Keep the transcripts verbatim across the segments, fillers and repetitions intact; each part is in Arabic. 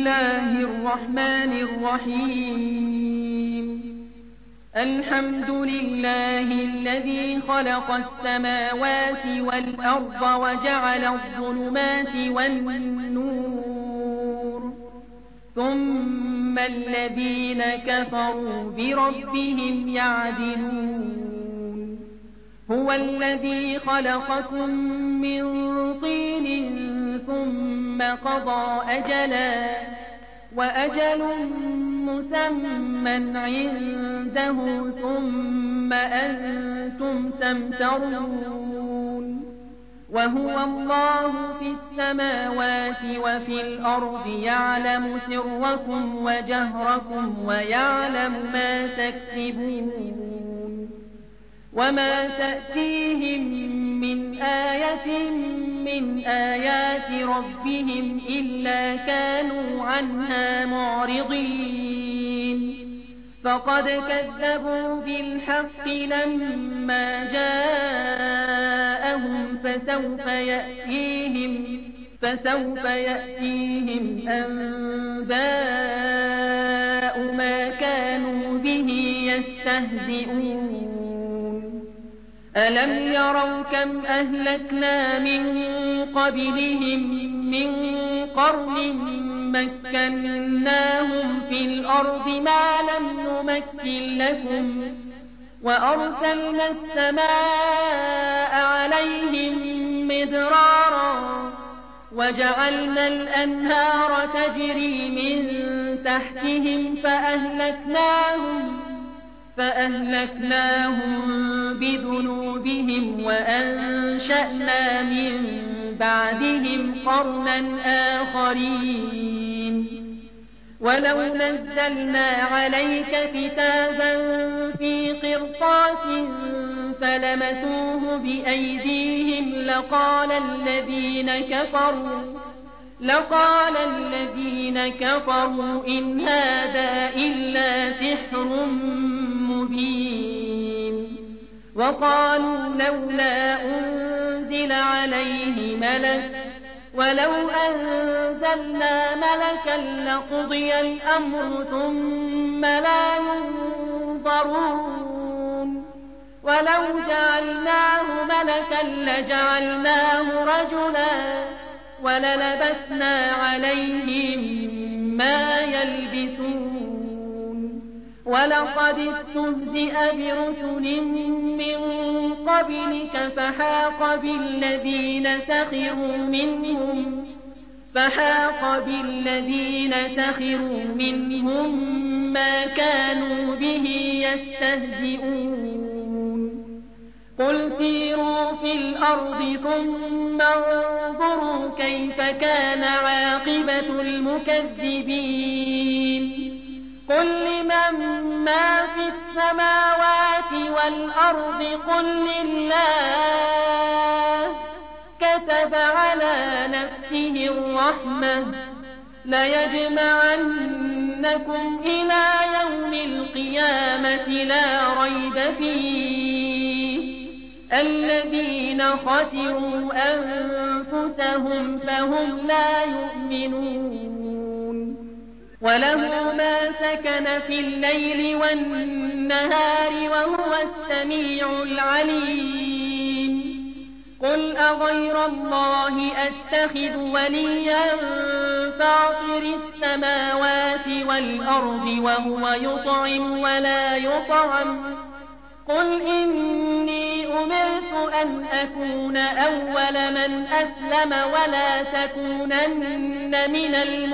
الله الرحمن الرحيم الحمد لله الذي خلق السماوات والأرض وجعل الظلمات والنور ثم الذين كفروا بربهم يعدلون هو الذي خلقكم من طين ثم قضى أجلا وأجل مسمى عنده ثم أنتم تمترون وهو الله في السماوات وفي الأرض يعلم سركم وجهركم ويعلم ما تكسبون وما تأتيهم من آية من آيات ربهم إلا كانوا عنها معرضين فقد كذبوا بالحق لما جاءهم فسوف يأتيهم فسوف يأتيهم أنباء ما كانوا به يستهزئون ألم يروا كم أهلكنا من قبلهم من قرن مكناهم في الأرض ما لم نمكن لكم وأرسلنا السماء عليهم مدرارا وجعلنا الأنهار تجري من تحتهم فأهلكناهم فأهلكناهم بذنوبهم وأنشأنا من بعدهم قرنا آخرين ولو نزلنا عليك كتابا في قرطاس فلمسوه بأيديهم لقال الذين كفروا لقال الذين كفروا إن هذا إلا سحر مبين وقالوا لولا أنزل عليه ملك ولو أنزلنا ملكا لقضي الأمر ثم لا ينظرون ولو جعلناه ملكا لجعلناه رجلا وللبسنا عليهم ما يلبسون ولقد استهزئ برسل من قبلك فحاق بالذين سخروا منهم فحاق بالذين سخروا منهم ما كانوا به يستهزئون قل سيروا في الأرض ثم انظروا كيف كان عاقبة المكذبين قل لمن ما في السماوات والأرض قل لله كتب على نفسه الرحمة ليجمعنكم إلى يوم القيامة لا ريب فيه الذين خسروا أنفسهم فهم لا يؤمنون وله ما سكن في الليل والنهار وهو السميع العليم قل أغير الله أتخذ وليا فاطر السماوات والأرض وهو يطعم ولا يطعم قل إني أمرت أن أكون أول من أسلم ولا تكونن من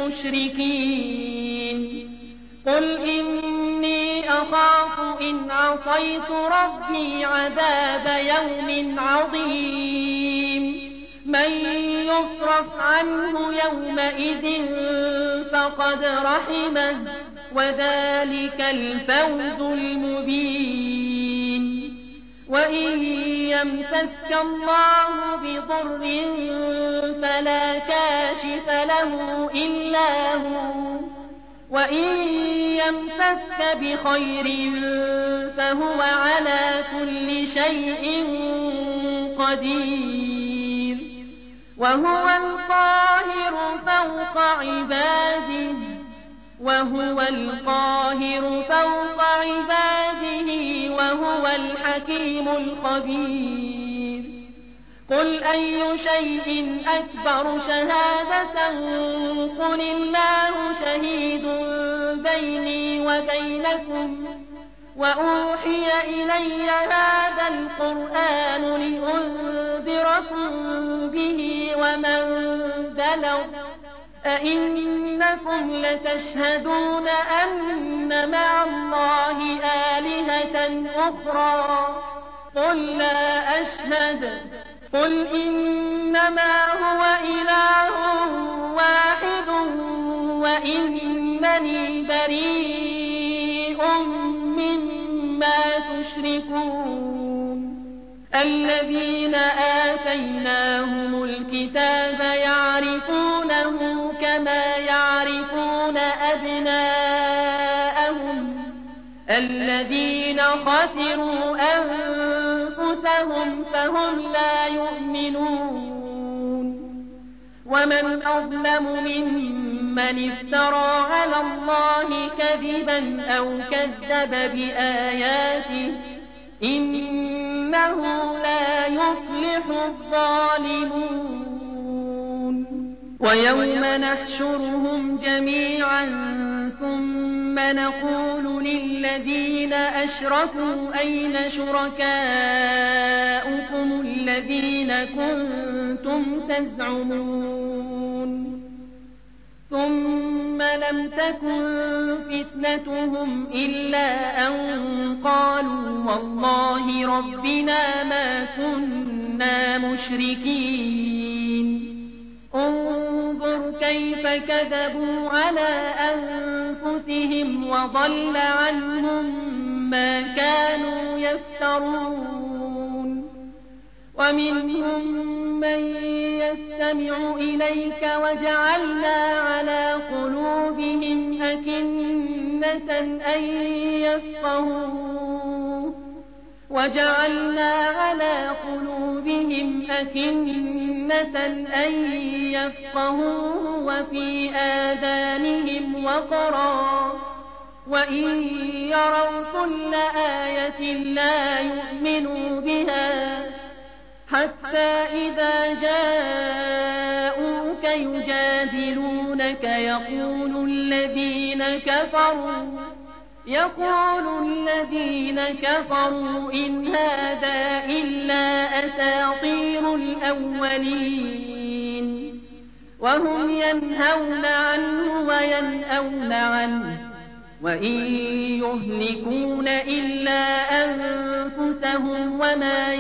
المشركين قل إني أخاف إن عصيت ربي عذاب يوم عظيم من يصرف عنه يومئذ فقد رحمه وذلك الفوز المبين وإن يمسك الله بضر فلا كاشف له إلا هو وإن يمسك بخير فهو على كل شيء قدير وهو القاهر فوق عباده وهو القاهر فوق عباده وهو الحكيم الخبير قل أي شيء أكبر شهادة قل الله شهيد بيني وبينكم وأوحي إلي هذا القرآن لأنذركم به ومن بلغ أئنكم لتشهدون أن مع الله آلهة أخرى قل لا أشهد قل إنما هو إله واحد وإنني بريء مما تشركون الذين آتيناهم الكتاب يعرفونه كما يعرفون أبناءهم الذين خسروا أنفسهم فهم لا يؤمنون ومن أظلم ممن افترى على الله كذبا أو كذب بآياته إنه لا يفلح الظالمون ويوم نحشرهم جميعا ثم نقول للذين أشركوا أين شركاؤكم الذين كنتم تزعمون ثم لم تكن فتنتهم إلا أن قالوا والله ربنا ما كنا مشركين انظر كيف كذبوا على أنفسهم وضل عنهم ما كانوا يفترون ومنهم من يستمع إليك وجعلنا على قلوبهم أكنة أن يفقهوه وجعلنا على قلوبهم أكنة أن يفقهوه وفي آذانهم وقرا وإن يروا كل آية لا يؤمنوا بها حتى إذا جاءوك يجادلونك يقول الذين كفروا يقول الذين كفروا إن هذا إلا أساطير الأولين وهم ينهون عنه وينأون عنه وإن يهلكون إلا أنفسهم وما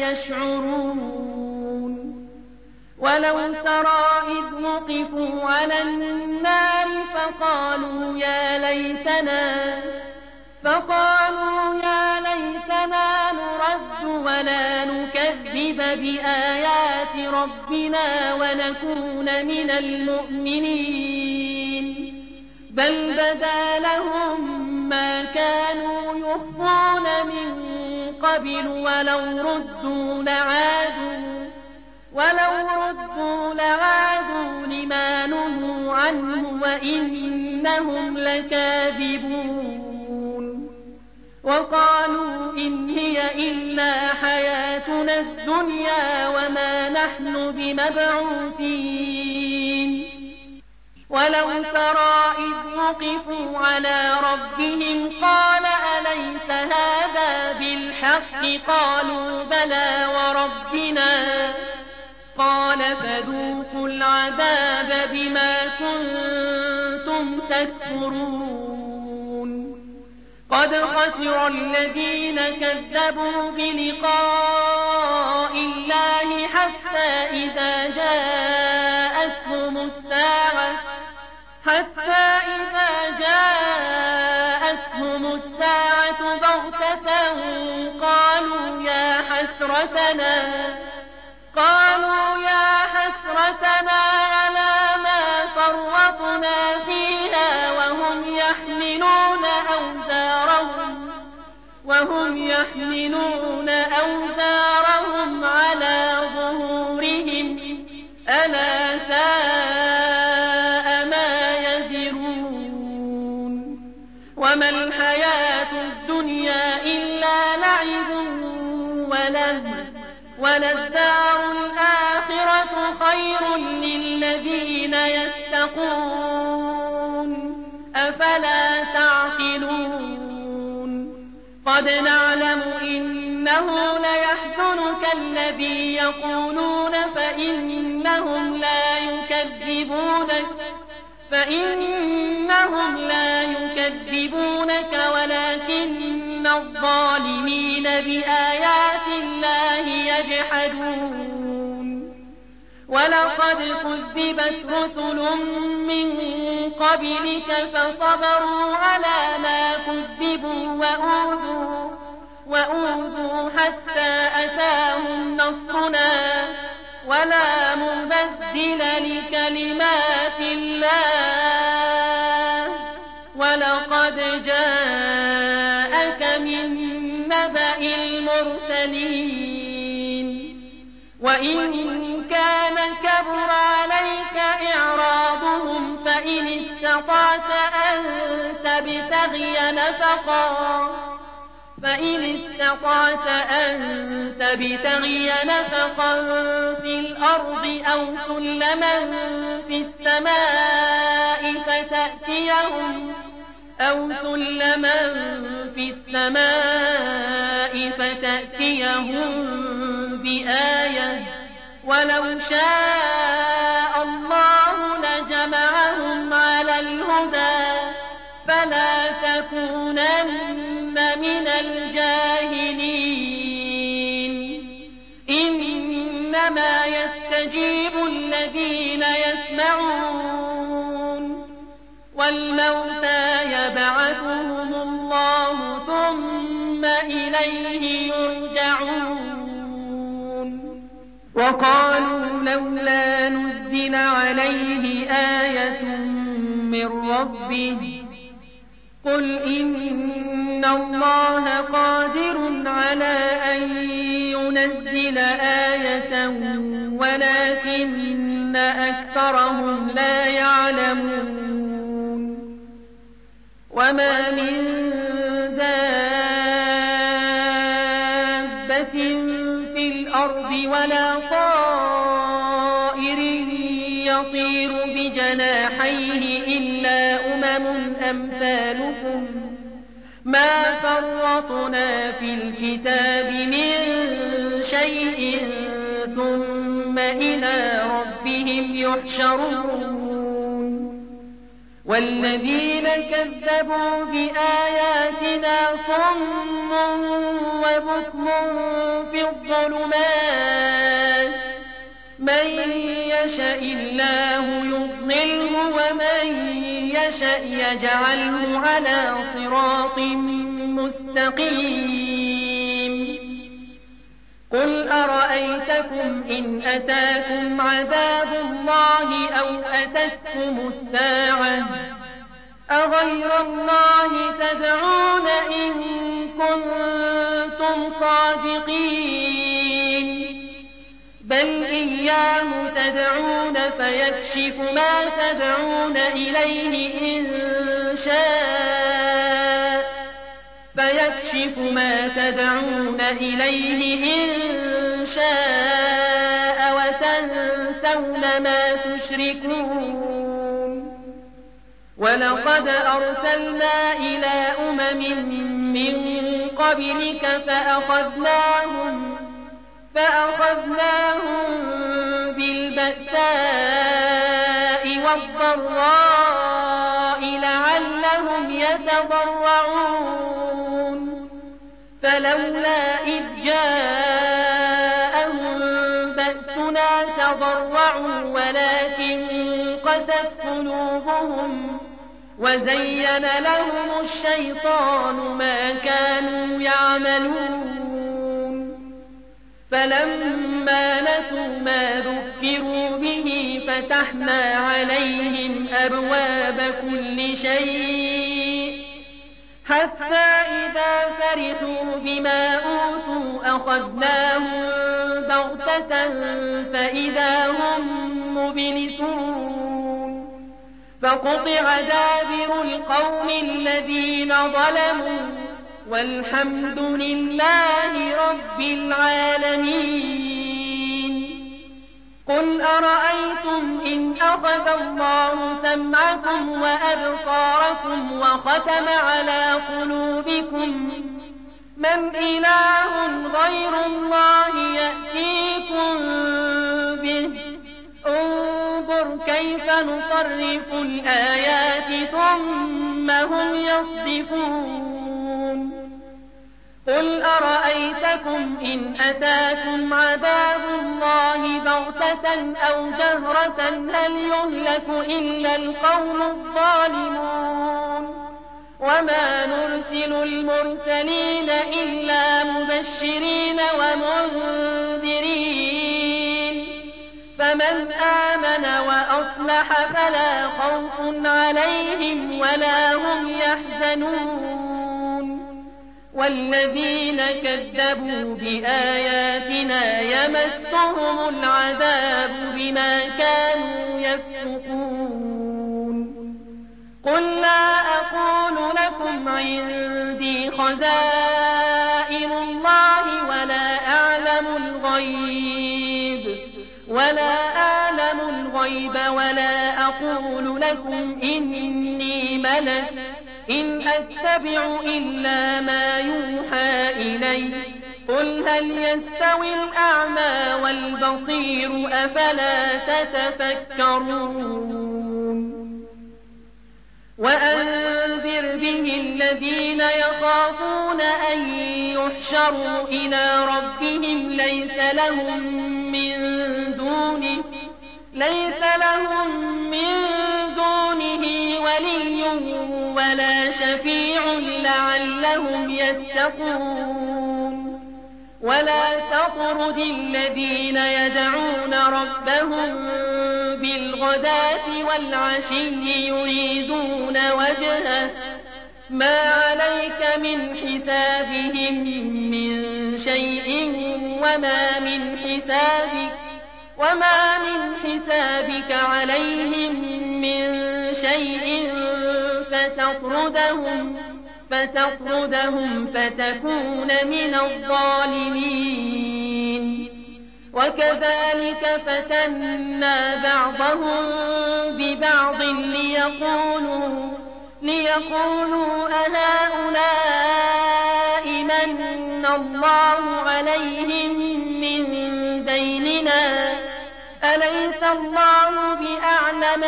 يشعرون ولو ترى إذ وقفوا على النار فقالوا يا ليتنا فقالوا يا ليتنا نرد ولا نكذب بآيات ربنا ونكون من المؤمنين بل بدا لهم ما كانوا يخفون من قبل ولو ردوا لعادوا ولو ردوا لعادوا لما نهوا عنه وإنهم لكاذبون وقالوا إن هي إلا حياتنا الدنيا وما نحن بمبعوثين ولو ترى إذ وقفوا على ربهم قال أليس هذا بالحق قالوا بلى وربنا قال فذوقوا العذاب بما كنتم تكفرون قد خسر الذين كذبوا بلقاء الله حتى إذا جاءتهم الساعة حتى إذا جاءتهم الساعة بغتة قالوا يا حسرتنا قالوا يا حسرتنا على ما فرطنا فيها وهم يحملون أوزارهم وهم يحملون أوزارهم على ظهورهم ألا ساء ما يزرون وما الحياة الدنيا إلا لعب ولهو وللدار الآخرة خير للذين يتقون أفلا تعقلون قد نعلم إنه ليحزنك الذي يقولون فإنهم لا يكذبونك فإنهم لا يكذبونك ولكن الظالمين بآيات الله يجحدون ولقد كذبت رسل من قبلك فصبروا على ما كذبوا وأوذوا, وأوذوا حتى أتاهم نصرنا ولا مبدل لكلمات الله ولقد جاءك من نبأ المرسلين وإن كان كبر عليك إعراضهم فإن استطعت أن تبتغي نفقا فإن استطعت أن تبتغي نفقا في الأرض أو سلما في السماء فتأتيهم أو سلما في السماء فتأتيهم بآية ولو شاء الله لجمعهم على الهدى فلا تكونن من الجاهلين إنما يستجيب الذين يسمعون والموتى يبعثهم الله ثم إليه يرجعون وقالوا لولا نزل عليه آية من ربه قل إن الله قادر على أن ينزل آية ولكن أكثرهم لا يعلمون وما من دابة في الأرض ولا طائر يطير بجناحيه إلا أمم أمثالكم ما فرطنا في الكتاب من شيء ثم إلى ربهم يحشرون والذين كذبوا بآياتنا صم وبكم في الظلمات من يشاء الله يضلله ومن يشاء يجعله على صراط مستقيم قل أرأيتكم إن أتاكم عذاب الله أو أتتكم الساعة أغير الله تدعون إن كنتم صادقين بل إياه تدعون فيكشف ما تدعون إليه إن شاء فيكشف ما تدعون إليه إن شاء وتنسون ما تشركون ولقد أرسلنا إلى أمم من قبلك فأخذناهم فأخذناهم بالبأساء والضراء لعلهم يتضرعون فلولا إذ جاءهم بأسنا تضرعوا ولكن قست قلوبهم وزين لهم الشيطان ما كانوا يعملون فلما نسوا ما ذكروا به فتحنا عليهم أبواب كل شيء حتى إذا فرحوا بما أوتوا أخذناهم بغتة فإذا هم مبلسون فقطع دابر القوم القوم الذين ظلموا والحمد لله رب العالمين. قل أرأيتم إن أخذ الله سمعكم وأبصاركم وختم على قلوبكم من إله غير الله يأتيكم به انظر كيف نصرف الآيات ثم هم يصدفون. قل أرأيتكم إن أتاكم عذاب الله بغتة أو جهرة هل يهلك إلا القوم الظالمون. وما نرسل المرسلين إلا مبشرين ومنذرين فمن آمن وأصلح فلا خوف عليهم ولا هم يحزنون. والذين كذبوا بآياتنا يمسهم العذاب بما كانوا يفسقون. قل لا أقول لكم عندي خزائن الله ولا أعلم الغيب ولا أعلم الغيب ولا أقول لكم إني ملك إن أتبع إلا ما يوحى إلي. قل هل يستوي الأعمى والبصير أفلا تتفكرون. وأنذر به الذين يخافون أن يحشروا إلى ربهم ليس لهم من دونه ليس لهم من دونه ولي ولا شفيع لعلهم يتقون. ولا تطرد الذين يدعون ربهم بالغداة والعشي يريدون وجهه ما عليك من حسابهم من شيء وما من حسابك وما من حسابك عليهم من شيء فتطردهم فتطردهم فتكون من الظالمين. وكذلك فتنا بعضهم ببعض ليقولوا ليقولوا أهؤلاء من الله عليهم من ديننا أليس الله بأعلم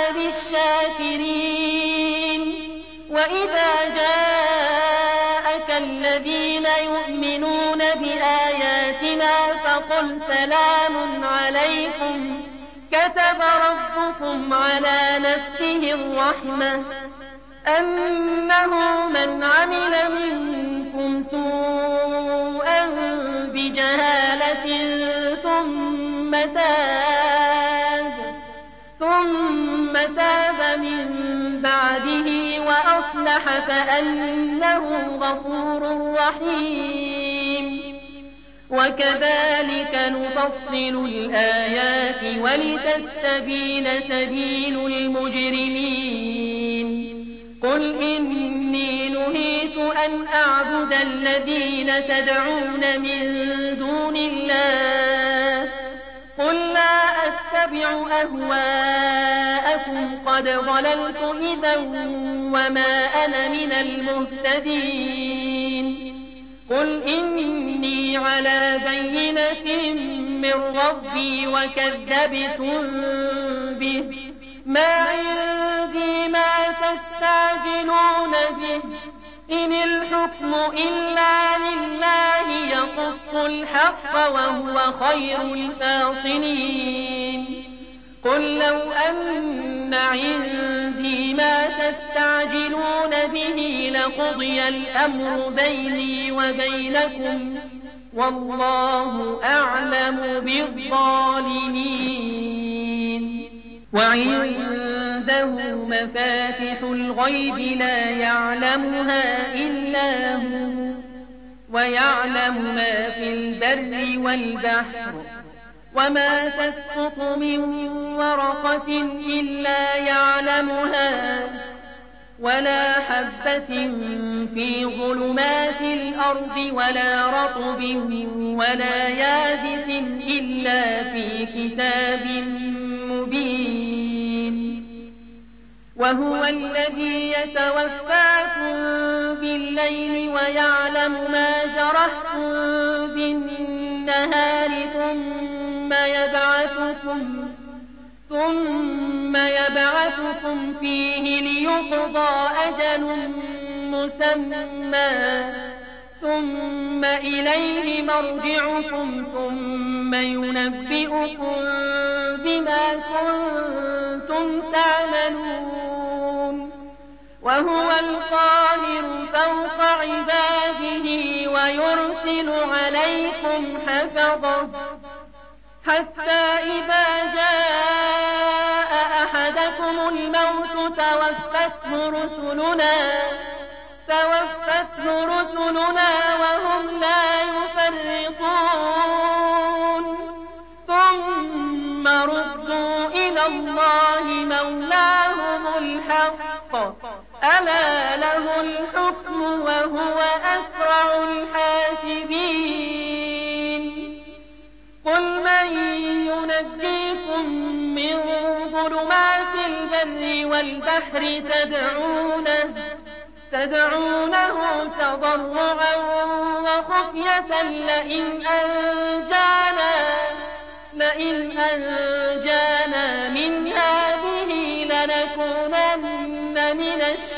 بالشاكرين. وإذا جاءك الذين يؤمنون بآياتنا فقل سلام عليكم كتب ربكم على نفسه الرحمة أنه من عمل منكم سوءا بجهالة ثم تاب ثم تاب من بعده وأصلح فأنه غفور رحيم. وكذلك نفصل الآيات ولتستبين سبيل المجرمين. قل إني نهيت أن أعبد الذين تدعون من دون الله قل لا أتبع أهواءكم قد ضللت إذا وما أنا من المهتدين. قل إني على بينة من ربي وكذبتم به ما عندي ما تستعجلون به إن الحكم إلا لله يقص الحق وهو خير الفاصلين. قل لو أن عندي ما تستعجلون به لقضي الأمر بيني وبينكم والله أعلم بالظالمين. وعنده مفاتح الغيب لا يعلمها إلا هو ويعلم ما في البر والبحر وما تسقط من ورقة إلا يعلمها ولا حبة في ظلمات الأرض ولا رطب ولا يابس إلا في كتاب مبين. وهو الذي يتوفاكم بالليل ويعلم ما جرحتم بالنهار ثم يبعثكم ثم يبعثكم فيه ليقضى أجل مسمى ثم إليه مرجعكم ثم ينبئكم بما كنتم تعملون. وهو القاهر فوق عباده ويرسل عليكم حفظه حتى إذا جاء أحدكم الموت توفته رسلنا توفته رسلنا وهم لا يفرطون ثم ردوا إلى الله مولاهم الحق ألا له الحكم وهو أسرع الحاسبين. قل من ينجيكم من ظلمات البر والبحر تدعونه تدعونه تضرعا وخفية لئن أنجانا لئن أنجانا من هذه لنكونن من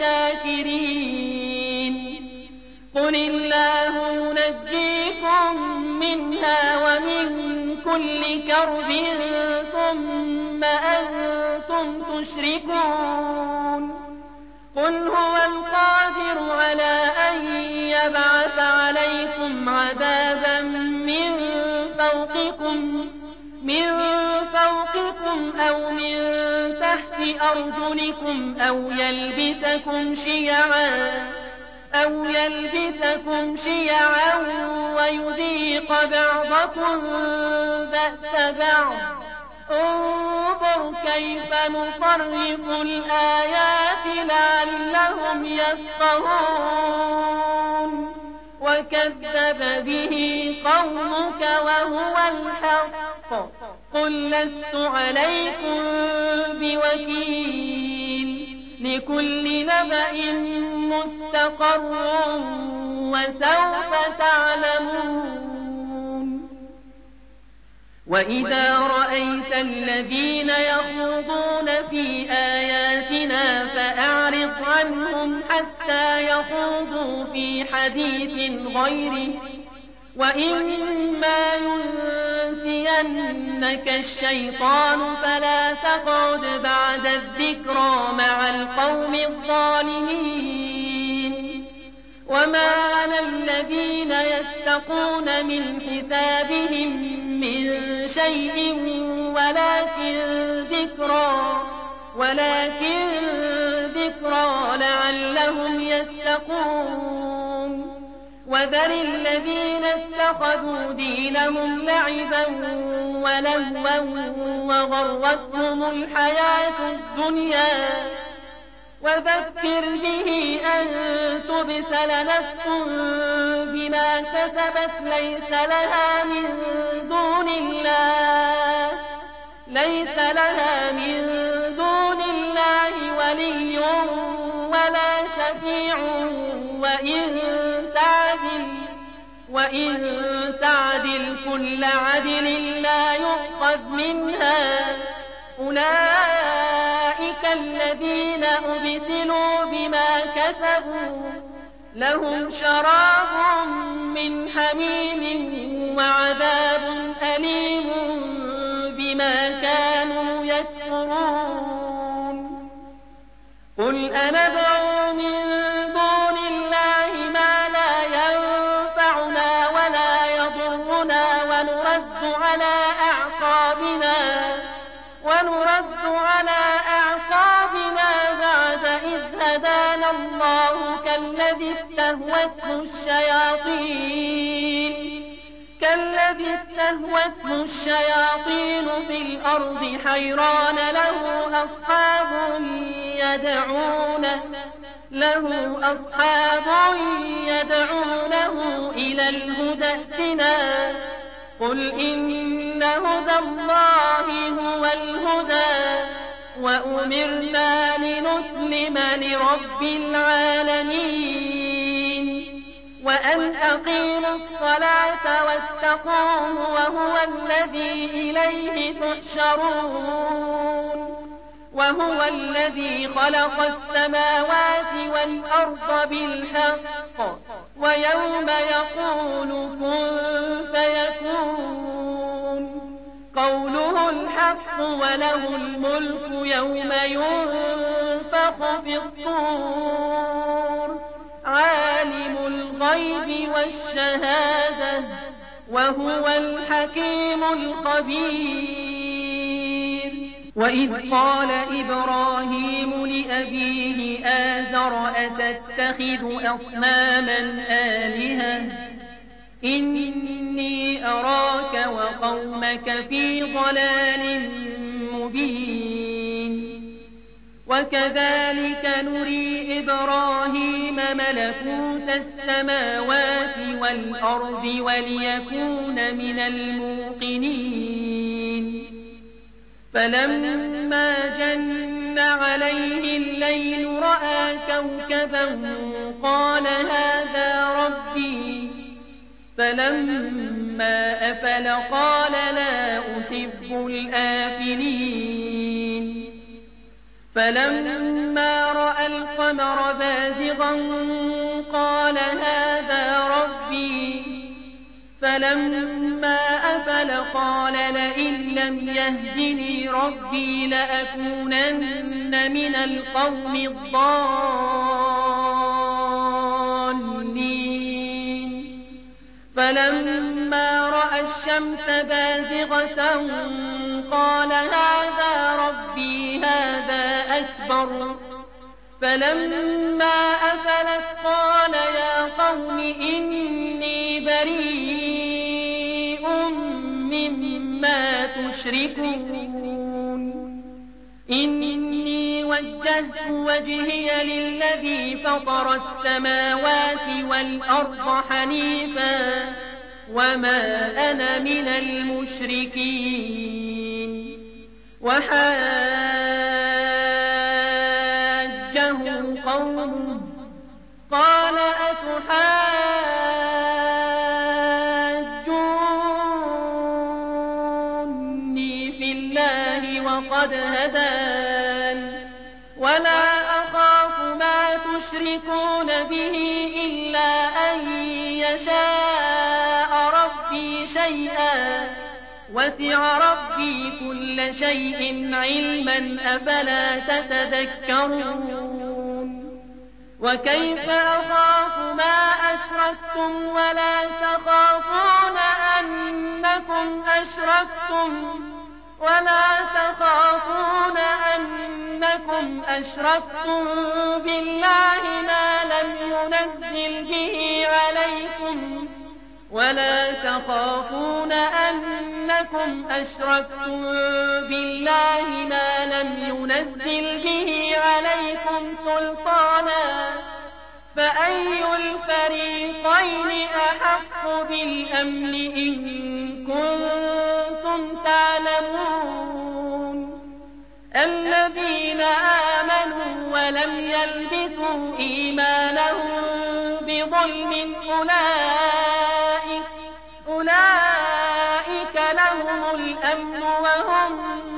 الشاكرين. قل الله ينجيكم منها ومن كل كرب ثم أنتم تشركون. قل هو القادر على أن يبعث عليكم عذابا من فوقكم من فوقكم أو من تحت أرجلكم أو يلبسكم شيعا أو يلبسكم شيعا ويذيق بعضكم بأس بعض. انظر كيف نصرف الآيات لعلهم يفقهون. وكذب به قومك وهو الحق قل لست عليكم بوكيل. لكل نبأ مستقر وسوف تعلمون. وإذا رأيت الذين يخوضون في آياتنا فأعرض عنهم حتى يخوضوا في حديث غيره وإما ينسينك الشيطان فلا تقعد بعد الذكرى مع القوم الظالمين. وما على الذين يتقون من حسابهم من شيء ولكن ذكرى ولكن ذكرى لعلهم يتقون. وذر الذين اتخذوا دينهم لعبا ولهوا وغرتهم الحياة الدنيا وذكر به أن تبسل نفس بما كسبت ليس لها من دون الله ليس لها من دون الله ولي ولا شفيع وإن تعدل وإن تعدل كل عدل لا يؤخذ منها. أولئك الذين أبسلوا بما كسبوا لهم شراب من حميم وعذاب أليم بما كانوا يكفرون. قل أندعو من دون الله ما لا ينفعنا ولا يضرنا ونرد على أعقابنا ونرد على أعقابنا بعد إذ هدانا الله كالذي استهوته الشياطين كالذي استهوته الشياطين في الأرض حيران له أصحاب يدعونه له أصحاب يدعونه إلى الهدى ائتنا قل إن هدى الله هو الهدى وأمرنا لنسلم لرب العالمين وأن أقيموا الصلاة واتقوه وهو الذي إليه تحشرون وهو الذي خلق السماوات والأرض بالحق ويوم يقول كن فيكون قوله الحق وله الملك يوم ينفخ في الصور عالم الغيب والشهادة وهو الحكيم الخبير وإذ قال إبراهيم لأبيه آزر أتتخذ أصناما آلهة إني أراك وقومك في ضلال مبين وكذلك نري إبراهيم ملكوت السماوات والأرض وليكون من الموقنين فلما جن عليه الليل رأى كوكبا قال هذا ربي فلما أفل قال لا أحب الآفلين فلما رأى القمر بازغا قال هذا ربي فلما أفل قال لئن لم يهدني ربي لأكونن من القوم الضالين فلما رأى الشمس بازغة قال هذا ربي هذا أكبر فلما أفلت قال يا قوم إني بريء مما تشركون إني وجهت وجهي للذي فطر السماوات والأرض حنيفا وما أنا من المشركين وحاجه قومه قال أتحاجوني في الله وقد هدان ولا أخاف ما تشركون به إلا أن يشاء ربي شيئا وسع ربي كل شيء علما أفلا تتذكرون وكيف أخاف ما أشركتم ولا تخافون أنكم أشركتم ولا تخافون أنكم أشركتم بالله ما لم ينزل به عليكم ولا تخافون أنكم أشركتم بالله ما لم ينزل به عليكم سلطانا فأي الفريقين أحق بالأمن إن كنتم تعلمون الذين آمنوا ولم يلبسوا إيمانهم بظلم أولئك أولئك لهم الأمن وهم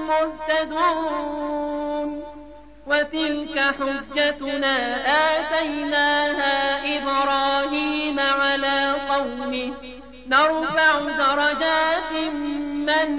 مهتدون وتلك حجتنا آتيناها إبراهيم على قومه نرفع درجات من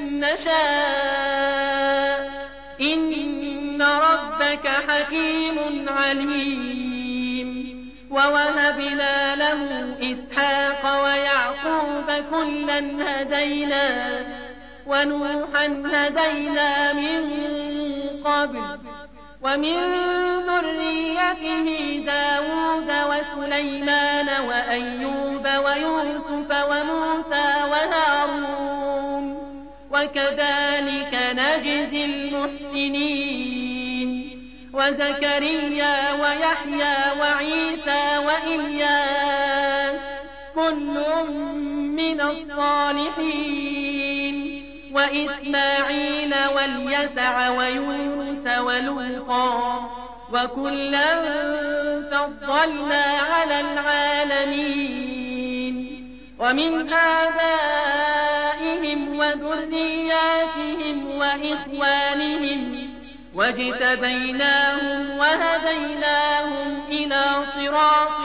نشاء إن ربك حكيم عليم ووهبنا له إسحاق ويعقوب كلا هدينا ونوحا هدينا من قبل ومن ذريته داود وسليمان وأيوب ويوسف وموسى وهارون وكذلك نجزي المحسنين وزكريا ويحيى وعيسى وإلياس كل من الصالحين وإسماعيل واليسع ويونس ولوطا وكلا فضلنا على العالمين ومن آبائهم وذرياتهم وإخوانهم واجتبيناهم وهديناهم إلى صراط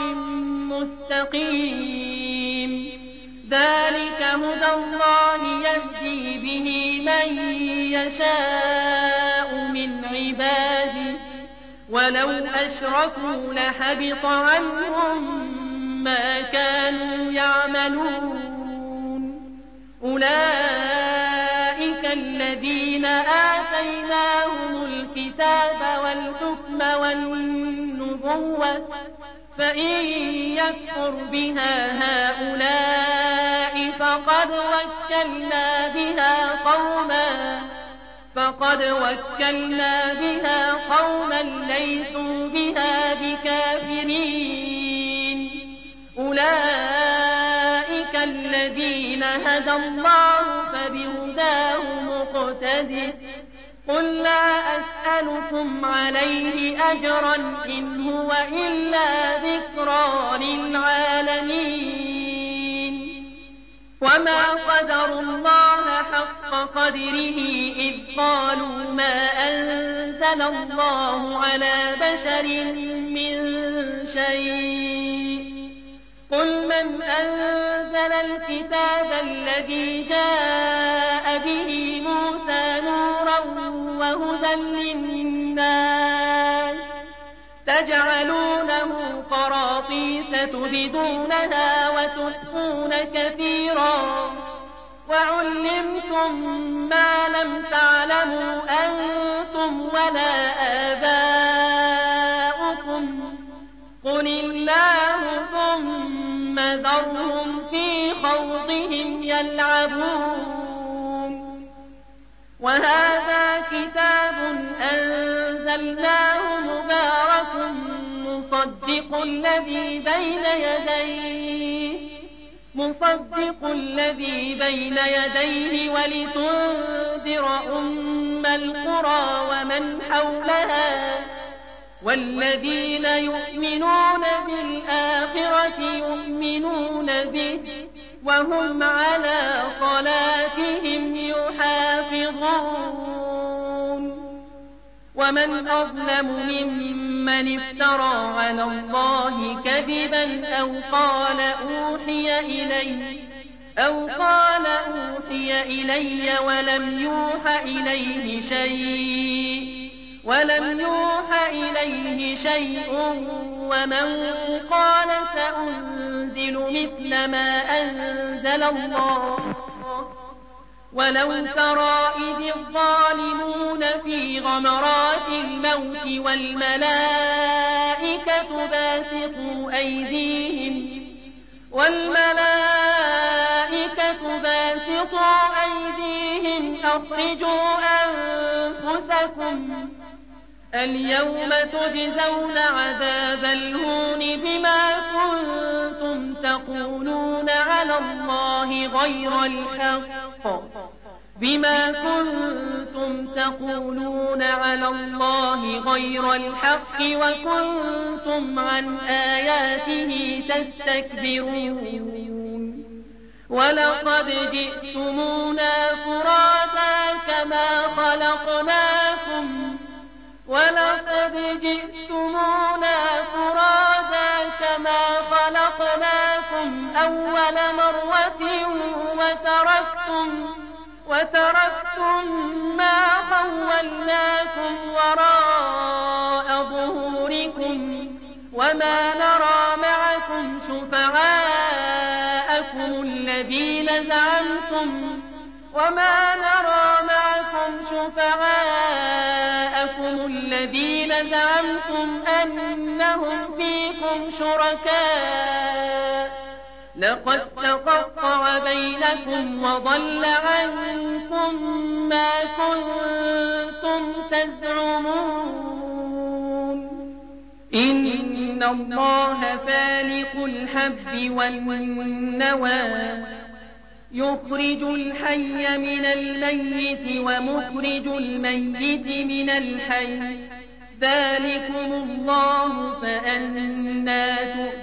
مستقيم ذلك هدى الله يهدي به من يشاء من عباده ولو أشركوا لحبط عنهم ما كانوا يعملون أولئك الذين آتيناهم الكتاب والحكم والنبوة فإن يكفر بها هؤلاء فقد وكلنا بها قوما فقد وكلنا بها قوما ليسوا بها بكافرين أولئك الذين هدى الله فبهداه مقتدر قل لا أسألكم عليه أجرا إن هو إلا ذكرى للعالمين وما قدروا الله حق قدره إذ قالوا ما أنزل الله على بشر من شيء قل من أنزل الكتاب الذي جاء به موسى نورا وهدى للناس تجعلونه قراطيس تبدونها وتخفون كثيرا وعلمتم ما لم تعلموا أنتم ولا آباؤكم قل الله ثم ذرهم في خوضهم يلعبون وهذا كتاب أنزلناه مبارك مصدق الذي بين يديه مصدق الذي بين يديه ولتنذر أم القرى ومن حولها والذين يؤمنون بالآخرة يؤمنون به وهم على صلاتهم يحافظون ومن أظلم ممن افترى على الله كذبا أو قال أوحي إلي أو قال أوحي إلي ولم يوحى إليه شيء ولم يوحى إليه شيء ومن قال سأنزل مثل ما أنزل الله ولو ترى إذ الظالمون في غمرات الموت والملائكة باسطوا أيديهم والملائكة باسطوا أيديهم أخرجوا أنفسكم اليوم تجزون عذاب الهون بما كنتم تقولون على الله غير الحق بما كنتم تقولون على الله غير الحق وكنتم عن آياته تستكبرون ولقد جئتمونا فرادا كما خلقناكم ولقد جئتمونا فرادا كما خلقناكم أول مرة وتركتم وتركتم ما خولناكم وراء ظهوركم وما نرى معكم شفعاءكم الذين زعمتم وما نرى معكم شفعاءكم الذين زعمتم أنهم فيكم شركاء لقد تقطع بينكم وضل عنكم ما كنتم تزعمون إن الله فالق الحب والنوى يخرج الحي من الميت ومخرج الميت من الحي ذلكم الله فأنى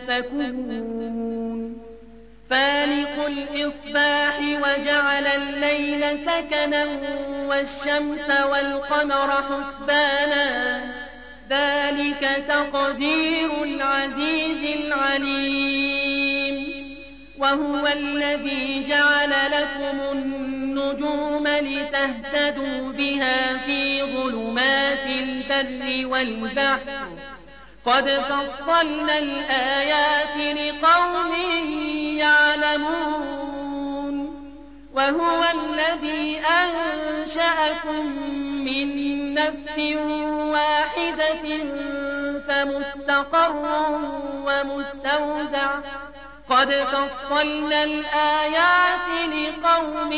تؤفكون فالق الإصباح وجعل الليل سكنا والشمس والقمر حسبانا ذلك تقدير العزيز العليم وهو الذي جعل لكم النجوم لتهتدوا بها في ظلمات البر والبحر قد فصلنا الآيات لقوم يعلمون وهو الذي أنشأكم من نفس واحدة فمستقر ومستودع قد فصلنا الآيات لقوم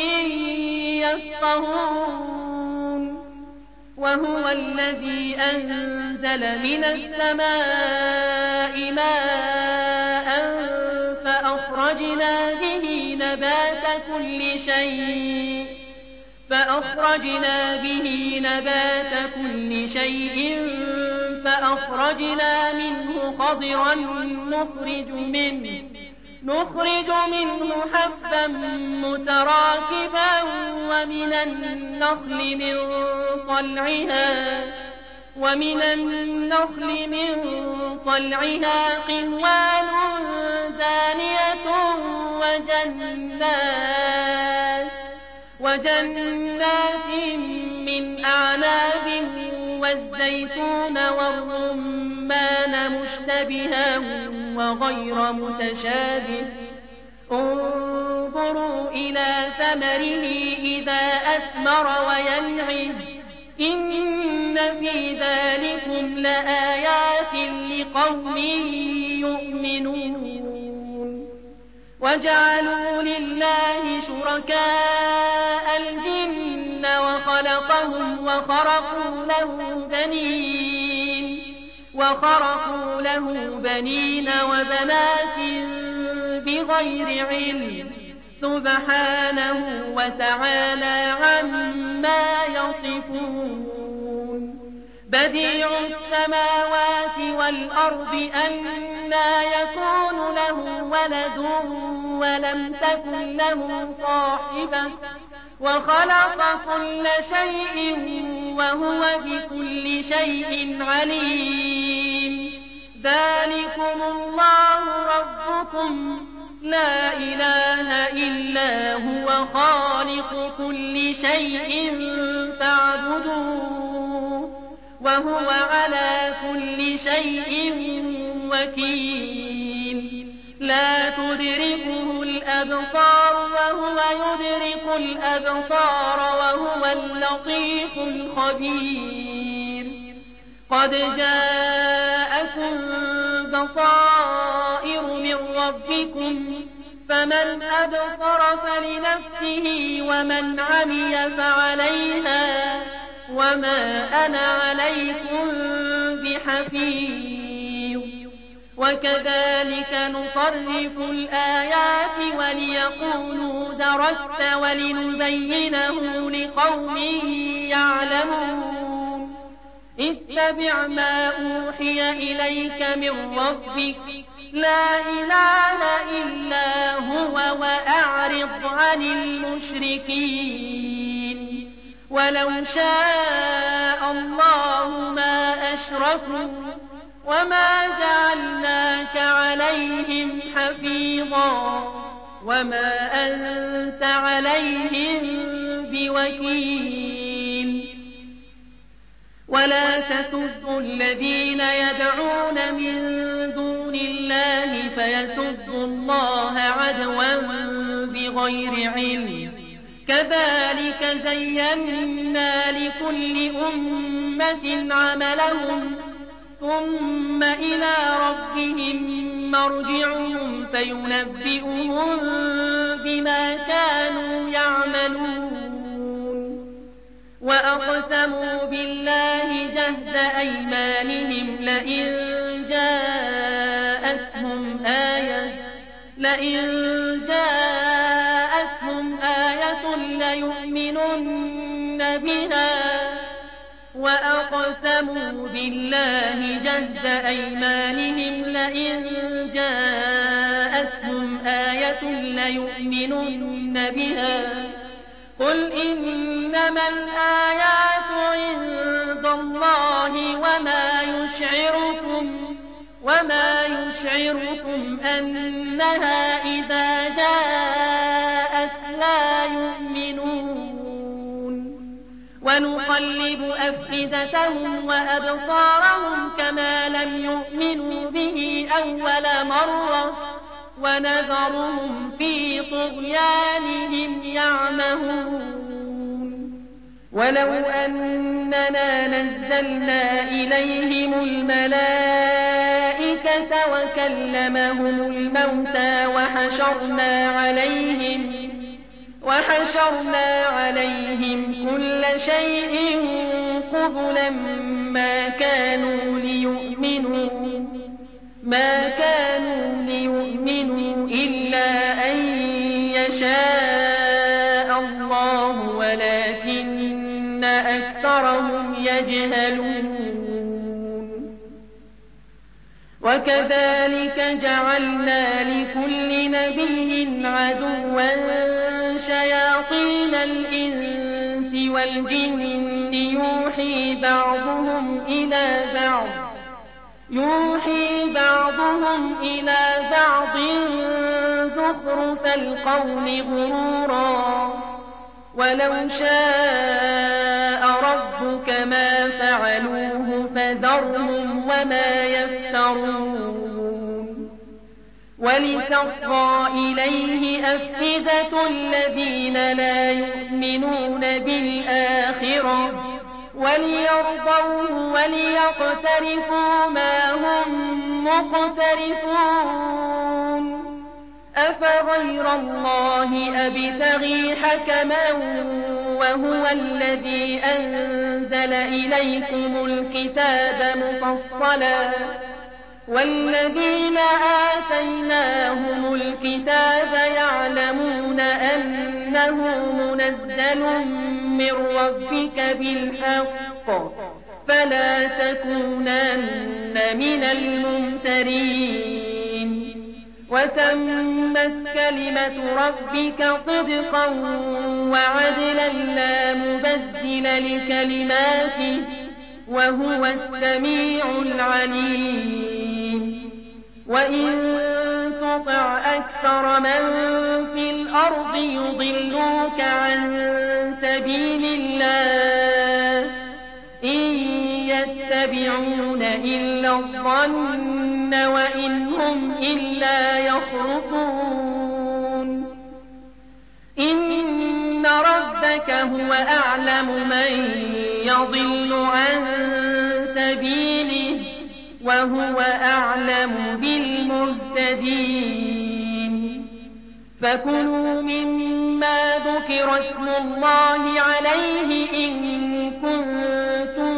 يفقهون وهو الذي أنزل من السماء ماء فأخرجنا به نبات كل شيء فأخرجنا به نبات كل شيء فأخرجنا منه خضرا نخرج منه نخرج منه حبا متراكبا ومن النخل من طلعها ومن النخل من طلعها قنوان دانية وجنات وجنات من أعناب والزيتون والرمان مشتبها وغير متشابه انظروا إلى ثمره إذا أثمر وينعم إن في ذلكم لآيات لقوم يؤمنون وجعلوا لله شركاء الجن وخلقهم وخرقوا له بنين وخرقوا له بنين وبنات بغير علم سبحانه وتعالى عما يصفون بديع السماوات والأرض أنى يكون له ولد ولم تكن له صاحبة وخلق كل شيء وهو بكل شيء عليم ذلكم الله ربكم لا إله إلا هو خالق كل شيء فاعبدوه وهو على كل شيء وكيل لا تدركه الأبصار وهو يدرك الأبصار وهو اللطيف الخبير قد جاءكم بصائر من ربكم فمن أبصر فلنفسه ومن عمي فعليها وما أنا عليكم بحفيظ وكذلك نصرف الآيات وليقولوا درست ولنبينه لقوم يعلمون اتبع ما أوحي إليك من ربك لا إله إلا هو وأعرض عن المشركين ولو شاء الله ما أشركوا وما جعلناك عليهم حفيظا وما أنت عليهم بوكيل ولا تسبوا الذين يدعون من دون الله فيسبوا الله عدوا بغير علم كذلك زينا لكل أمة عملهم ثم إلى ربهم مرجعهم فينبئهم بما كانوا يعملون وأقسموا بالله جهد أيمانهم لئن لئن جاءتهم آية ليؤمنن بها وأقسموا بالله جهد أيمانهم لئن جاءتهم آية ليؤمنن بها قل إنما الآيات عند الله وما يشعركم وما يشعركم أنها إذا جاءت لا يؤمنون ونقلب أفئدتهم وأبصارهم كما لم يؤمنوا به أول مرة ونذرهم في طغيانهم يعمهون ولو أننا نزلنا إليهم الملائكة وكلمهم الموتى وحشرنا عليهم وحشرنا عليهم كل شيء قبلا ما كانوا ليؤمنوا ما كانوا ليؤمنوا إلا أن يشاء الله ولكن أكثرهم يجهلون وكذلك جعلنا لكل نبي عدوا شياطين الإنس والجن يوحي بعضهم إلى بعض يوحي بعضهم إلى بعض زخرف القول غرورا ولو شاء ربك ما فعلوه فذرهم وما يفترون ولتصغى إليه أفئدة الذين لا يؤمنون بالآخرة وليرضوه وليقترفوا ما هم مقترفون أفغير الله أبتغي حكما وهو الذي أنزل إليكم الكتاب مفصلا والذين آتيناهم الكتاب يعلمون أنه منزل من ربك بالحق فلا تكونن من الممترين وتمت كلمة ربك صدقا وعدلا لا مبدل لكلماته وهو السميع العليم وإن تطع أكثر من في الأرض يضلوك عن سبيل الله إن يتبعون إلا الظن وإن هم إلا يخرصون إن ربك هو أعلم من يضل عن سبيله وهو أعلم بالمهتدين فكلوا مما ذكر اسم الله عليه إن كنتم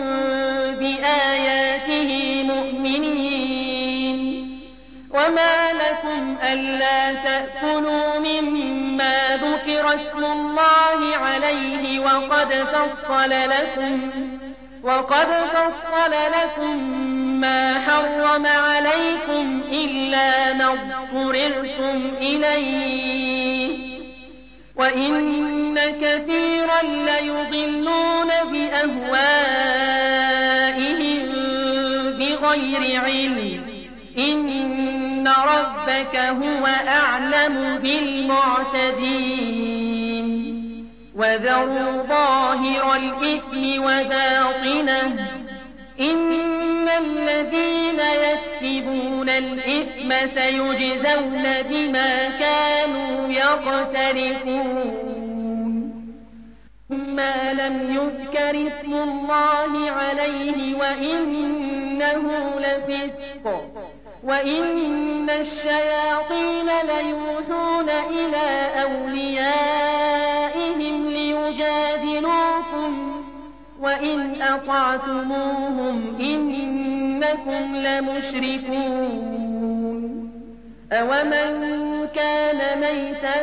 بآياته مؤمنين وما لكم ألا تأكلوا مما ذكر اسم الله عليه وقد فصل لكم وقد فصل لكم ما حرم عليكم إلا ما اضطررتم إليه وإن كثيرا ليضلون بأهوائهم بغير علم إن ربك هو أعلم بالمعتدين وذروا ظاهر الإثم وباطنه إن الذين يكسبون الإثم سيجزون بما كانوا يقترفون ما لم يذكر اسم الله عليه وإنه لفسق وإن الشياطين ليوحون إلى أوليائهم ليجادلوكم وإن أطعتموهم إنكم لمشركون أومن كان ميتا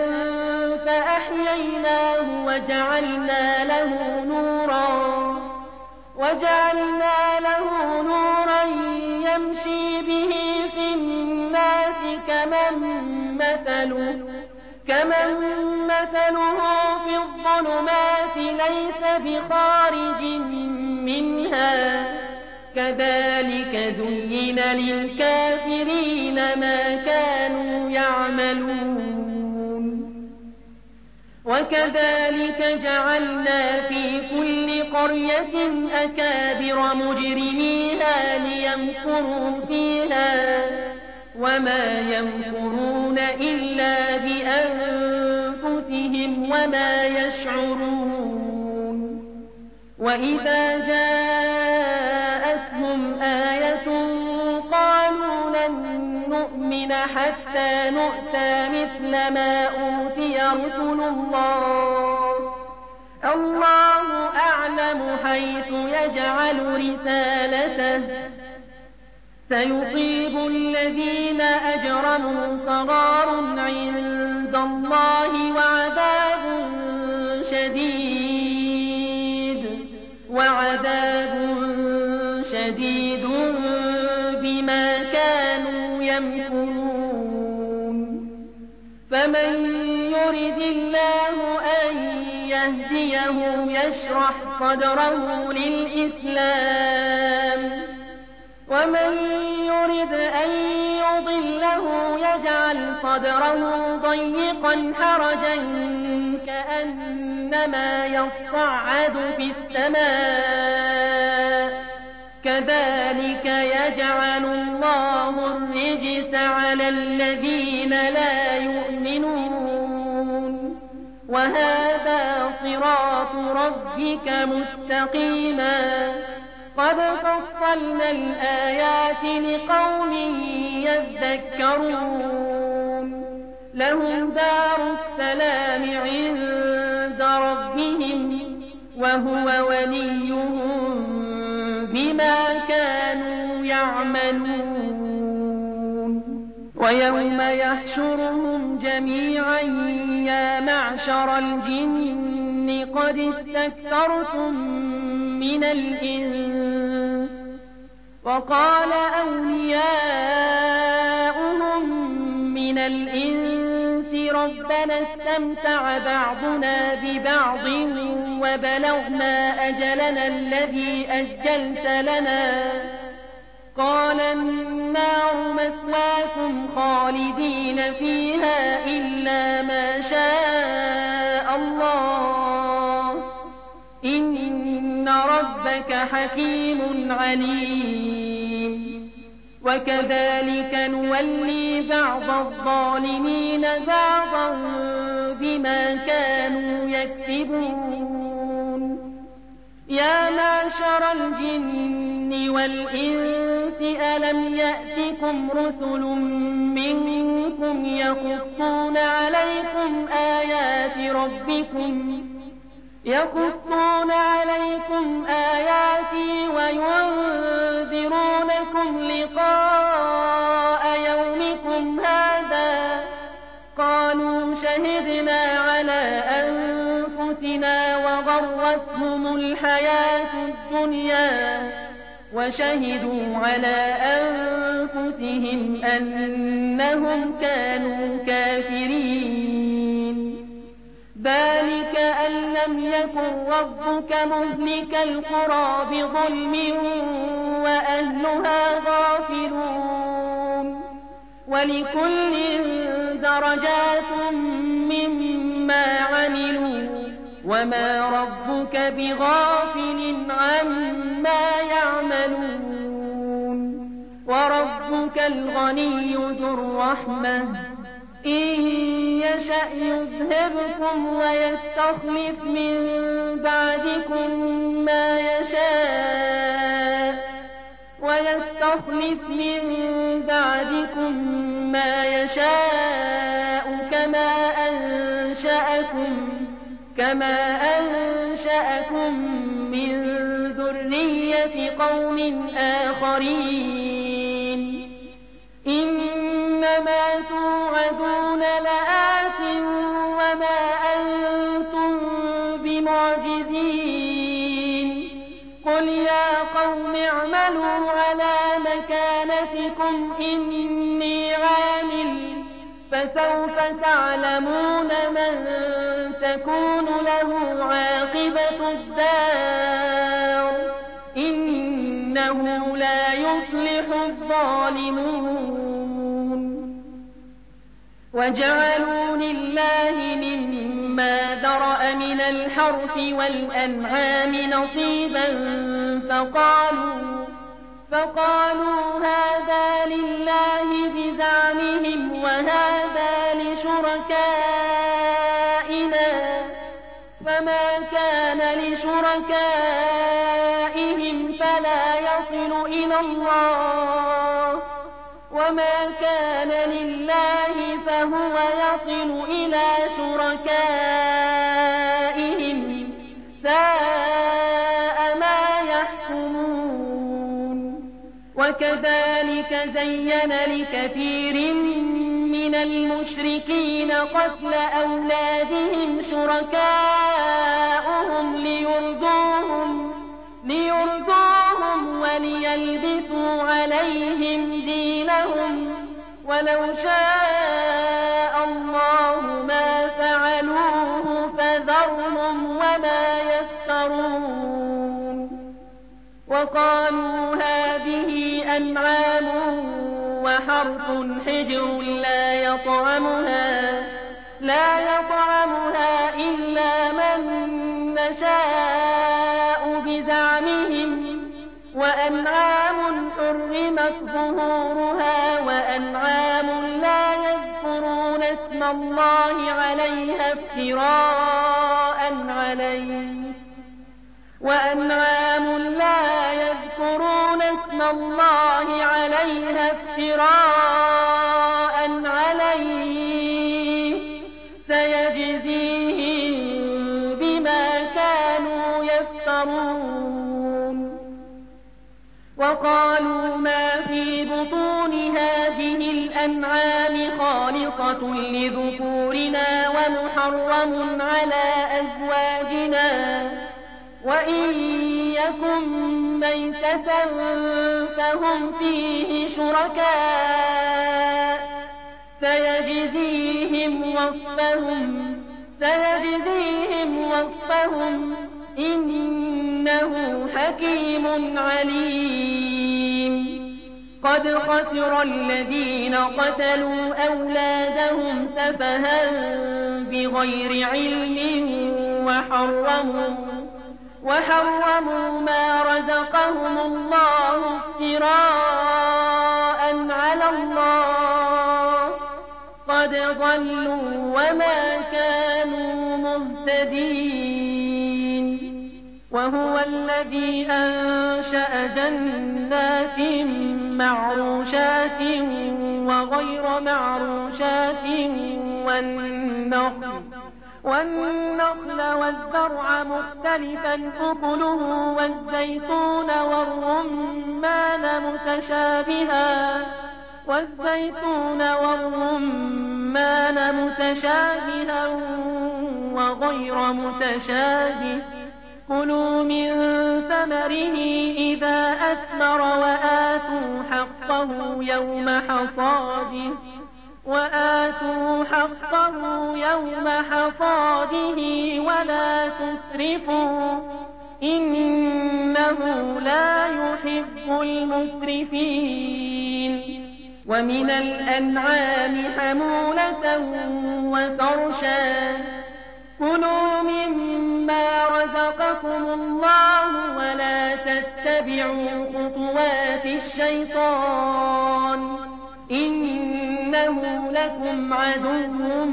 فأحييناه وجعلنا له نورا وجعلنا له نورا يمشي به في الناس كمن مثله كمن مثله في الظلمات ليس بخارج منها كذلك زين للكافرين ما كانوا يعملون وكذلك جعلنا في كل قرية أكابر مجرميها ليمكروا فيها وما يمكرون إلا بأنفسهم وما يشعرون وإذا جاءتهم آية قالوا لن نؤمن حتى نؤتى مثل ما أوتي رسل الله الله أعلم حيث يجعل رسالته سيصيب الذين أجرموا صغار عند الله وعذاب شديد وعذاب شديد بما كانوا يمكرون فمن يرد الله أن يهديه يشرح صدره للإسلام ومن يرد أن يضله يجعل صدره ضيقا حرجا كأنما يصعد في السماء كذلك يجعل الله الرجس على الذين لا يؤمنون وهذا صراط ربك مستقيما قد فصلنا الآيات لقوم يذكرون لهم دار السلام عند ربهم وهو وليهم بما كانوا يعملون ويوم يحشرهم جميعا يا معشر الجن قد استكثرتم من الإنس وقال أولياؤهم من الإنس ربنا استمتع بعضنا ببعض وبلغنا أجلنا الذي أجلت لنا قال النار مثواكم خالدين فيها إلا ما شاء الله إن ربك حكيم عليم وكذلك نولي بعض الظالمين بعضا بما كانوا يكسبون يا معشر الجن والإنس ألم يأتكم رسل منكم يقصون عليكم آيات ربكم يقصون عليكم آياتي وينذرونكم لقاء يومكم هذا قالوا شهدنا على أنفسنا وغرتهم الحياة الدنيا وشهدوا على أنفسهم أنهم كانوا كافرين ذلك أن لم يكن ربك مهلك القرى بظلم وأهلها غافلون ولكل درجات مما عملوا وما ربك بغافل عما يعملون وربك الغني ذو الرحمة إن يشأ يذهبكم ويستخلف من بعدكم ما يشاء ويستخلف من بعدكم ما يشاء كما أنشأكم كما أنشأكم من ذرية قوم آخرين إنما توعدون اعملوا على مكانتكم إني عامل فسوف تعلمون من تكون له عاقبة الدار إنه لا يفلح الظالمون. وجعلوا لله مما ذرأ من الحرث والأنعام نصيبا فقالوا, فقالوا هذا لله بزعمهم وهذا لشركائنا فما كان لشركائهم فلا يصل إلى الله وما كان لله فهو يصل إلى شركائهم ساء ما يحكمون. وكذلك زين لكثير من المشركين قتل أولادهم شركاؤهم ليردوهم, ليردوهم وليلبسوا عليهم دينهم ولو شاء الله ما فعلوه فذرهم وما يفترون. وقالوا هذه أنعام وحرث حجر لا يطعمها, لا يطعمها إلا من نشاء بزعمهم وأنعام حرمت ظهورها وأنعام لا يذكرون اسم الله عليها افتراء عليه وأنعام لا يذكرون اسم الله عليها افتراء عليه سيجزيهم بما كانوا يفترون. وقالوا ما في بطون هذه الأنعام خالصة لذكورنا ومحرم على أزواجنا وإن يكن ميتة فهم فيه شركاء سيجزيهم وصفهم, سيجزيهم وصفهم إنه حكيم عليم. قد خسر الذين قتلوا أولادهم سفها بغير علم وحرموا, وحرموا ما رزقهم الله افتراء على الله قد ضلوا وما كانوا مهتدين. وهو الذي أنشأ جنات معروشات وغير معروشات والنخل, والنخل والزرع مختلفا أكله والزيتون والرمان متشابها, والزيتون والرمان متشابها وغير متشابه كلوا من ثمره إذا أثمر وآتوا حقه يوم حصاده وآتوا حقه يوم حصاده ولا تسرفوا إنه لا يحب المسرفين. ومن الأنعام حمولة وفرشا كلوا مما رزقكم الله ولا تتبعوا خطوات الشيطان إنه لكم عدو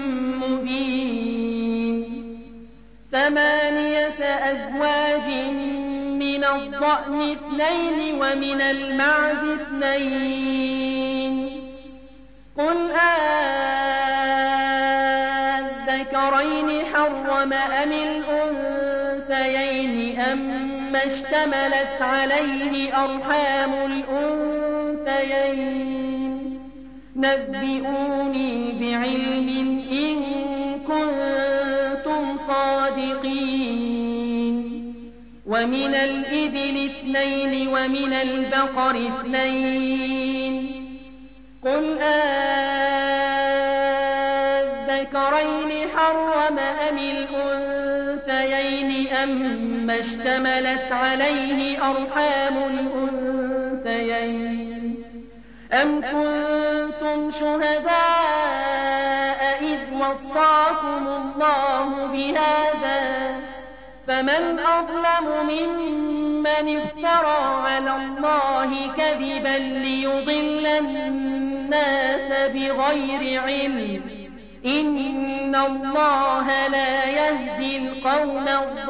مبين. ثمانية أزواج من الضأن اثنين ومن المعز اثنين قل أذكرين حرم أم الأنثيين أما اشتملت عليه أرحام الأنثيين نبئوني بعلم إن كنتم صادقين. ومن الإبل اثنين ومن البقر اثنين قل أذكرين حرم أم الأنثيين أم اشتملت عليه أرحام الأنثيين أم كنتم شهداء إذ وصاكم الله بهذا فمن أظلم ممن افترى على الله كذبا ليضل الناس بغير علم إن الله لا يهدي القوم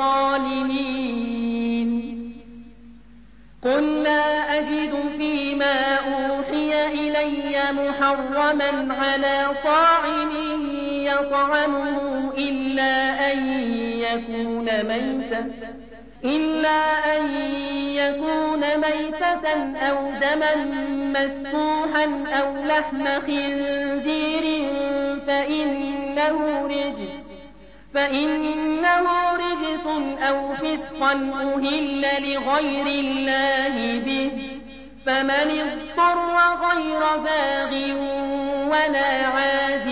الظالمين قل لا أجد فيما أوحي إلي محرما على طاعم يطعمه إلا أن يكون ميتة إلا أن يكون ميتة أو دما مسفوحا أو لحم خنزير فإنه رجس فإنه رجس أو فسقا أهل لغير الله به فمن اضطر غير باغ ولا عاد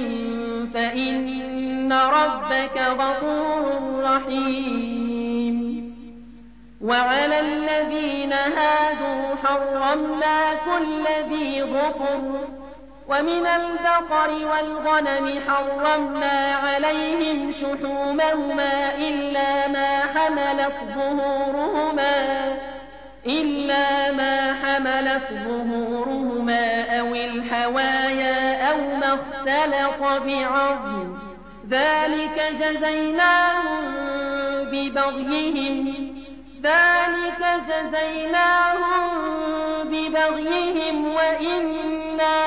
فإن ربك غفور رحيم وعلى الذين هادوا حرمنا كل ذي ظفر ومن البقر والغنم حرمنا عليهم شحومهما إلا ما حملت ظهورهما إلا ما حملت ظهورهما أو الحوايا أو ما اختلط بعظم ذلك جزيناهم ببغيهم ذلك جزيناهم ببغيهم وإنا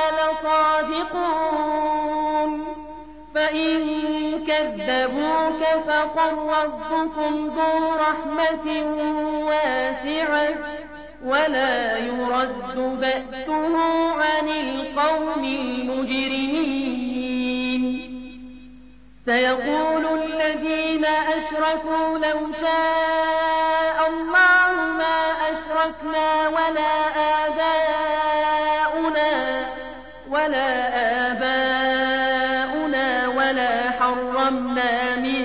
لصادقون فإن كذبوك فقل ربكم ذو رحمة واسعة ولا يرد بأسه عن القوم المجرمين سيقول الذين أشركوا لو شاء الله ما أشركنا ولا آباؤنا ولا آباؤنا ولا حرمنا من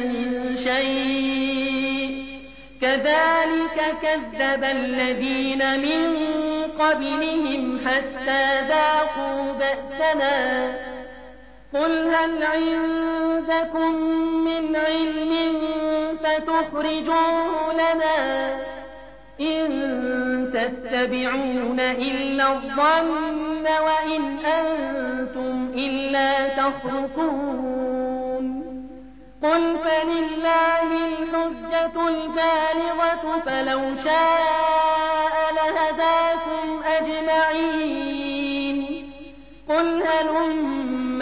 شيء كذلك كذب الذين من قبلهم حتى ذاقوا بأسنا قل هل عندكم من علم فتخرجوه لنا إن تتبعون إلا الظن وإن أنتم إلا تخرصون قل فلله الحجة البالغة فلو شاء لهداكم أجمعين قل هلم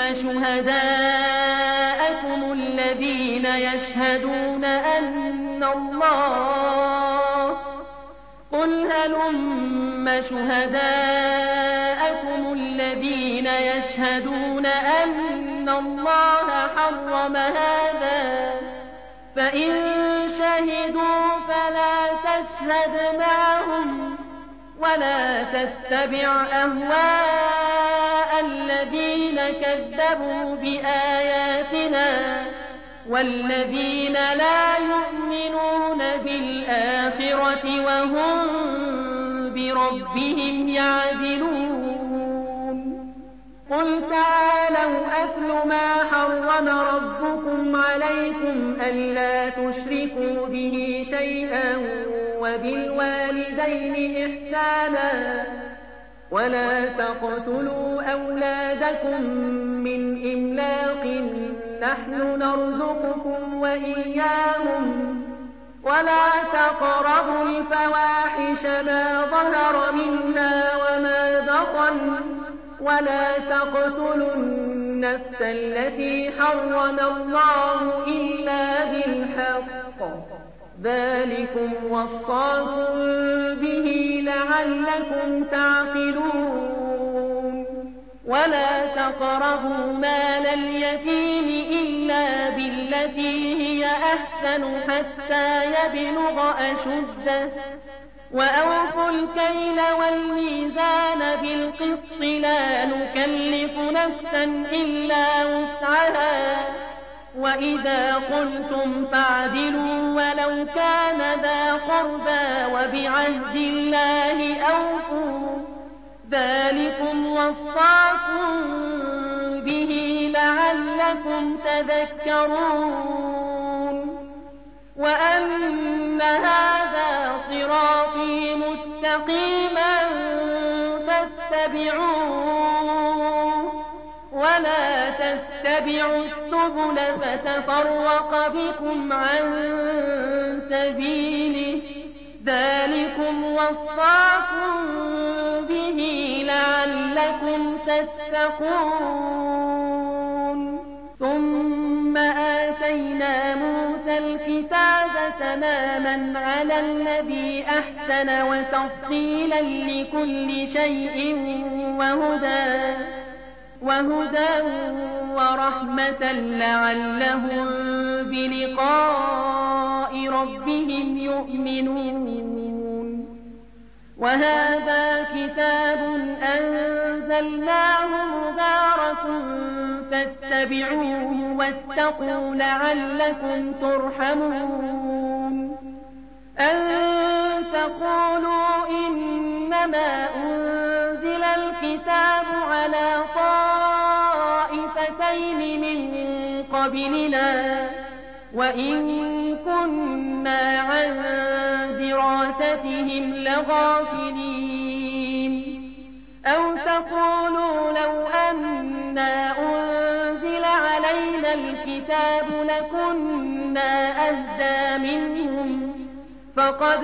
شهداءكم الذين يشهدون أن الله قل هلم شهداءكم الذين يشهدون أن الله حرم هذا فإن شهدوا فلا تشهد معهم ولا تتبع أهواء الذين كذبوا بآياتنا والذين لا يؤمنون بالآخرة وهم بربهم يعدلون قل تعالوا أتل ما حرم ربكم عليكم ألا تشركوا به شيئا وبالوالدين إحسانا ولا تقتلوا أولادكم من إملاق نحن نرزقكم وإياهم ولا تقربوا الفواحش ما ظهر منها وما بطن ولا تقتلوا النفس التي حرم الله إلا بالحق ذلكم وصاكم به لعلكم تعقلون ولا تقربوا مال اليتيم إلا بالتي هي أحسن يحزن حتى يبلغ أشده وأوفوا الكيل والميزان بالقسط لا نكلف نفسا إلا وسعها وإذا قلتم فاعدلوا ولو كان ذا قربى وبعهد الله أوفوا ذلكم وصاكم به لعلكم تذكرون وأن هذا صراطي مستقيما فاتبعوه ولا تتبعوا السبل فتفرق بكم عن سبيله ذلكم وصاكم به لعلكم تتقون ثم آتينا موسى الكتاب تماما على الذي أحسن وتفصيلا لكل شيء وهدى وهدى ورحمة لعلهم بلقاء ربهم يؤمنون وهذا كتاب أنزلناه مبارك فاتبعوه واتقوا لعلكم ترحمون أن تقولوا إنما أنزل الكتاب على طائفتين من قبلنا وإن كنا عن دراستهم لغافلين أو تقولوا لو أنا أنزل علينا الكتاب لكنا أهدى منهم فقد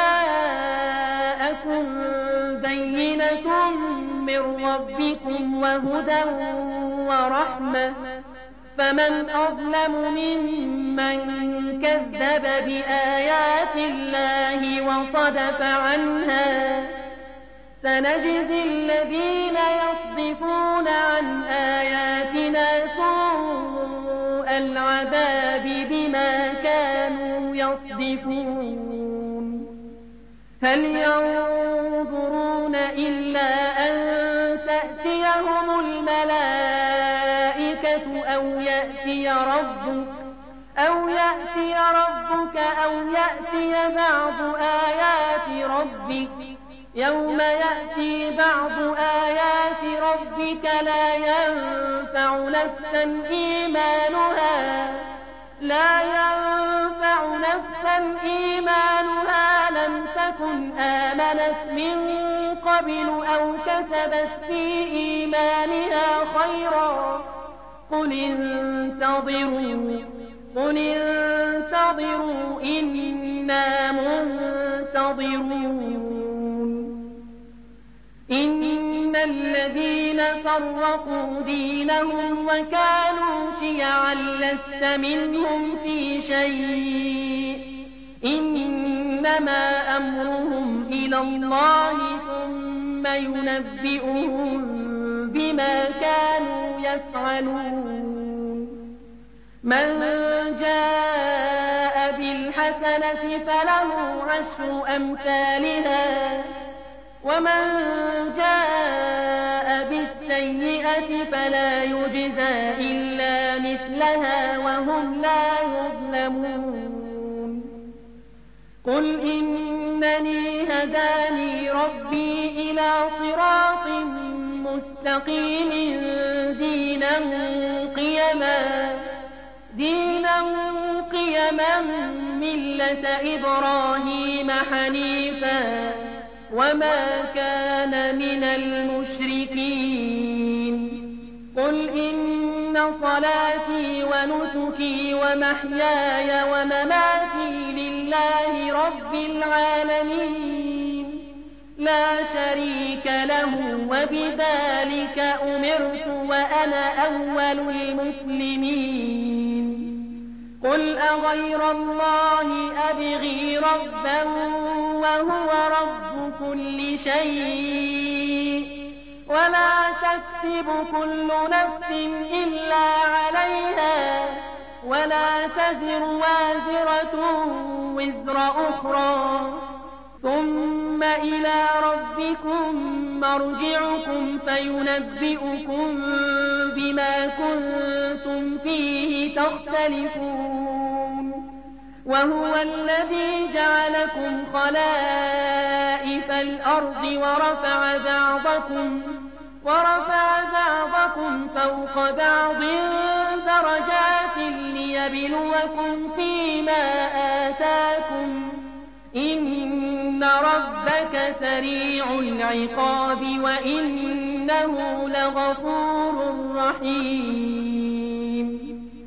جاءكم بينة من ربكم وهدى ورحمة فمن أظلم ممن كذب بآيات الله وصدف عنها سنجزي الذين يصدفون عن آياتنا سوء العذاب بما كانوا يصدفون هل ينظرون إلا أن تأتيهم الملائكة أو يأتي ربك أو يأتي ربك أو يأتي بعض آيات ربك يوم يأتي بعض آيات ربك لا ينفع نفسا إيمانها لا ينفع نفسا إيمانها لم تكن آمنت من قبل أو كسبت في إيمانها خيرا قل انتظروا قل انتظروا إنا منتظرون إن الذين فرقوا دينهم وكانوا شيعا لست منهم في شيء إنما أمرهم إلى الله ثم ينبئهم بما كانوا يفعلون من جاء بالحسنة فله عشر أمثالها ومن جاء بالسيئة فلا يجزى إلا مثلها وهم لا يظلمون قل إنني هداني ربي إلى صراط مستقيم دينا قيما دينا قيما ملة إبراهيم حنيفا وما كان من المشركين قل إن صلاتي ونسكي ومحياي ومماتي لله رب العالمين لا شريك له وبذلك أمرت وأنا أول المسلمين قل أغير الله أبغي ربا وهو رب كل شيء ولا تكسب كل نفس إلا عليها ولا تزر وازرة وزر أخرى ثم إلى ربكم مرجعكم فينبئكم بما كنتم فيه تختلفون وهو الذي جعلكم خلائف الأرض ورفع بعضكم ورفع بعضكم فوق بعض درجات ليبلوكم فيما آتاكم إن ربك سريع العقاب وإنه لغفور رحيم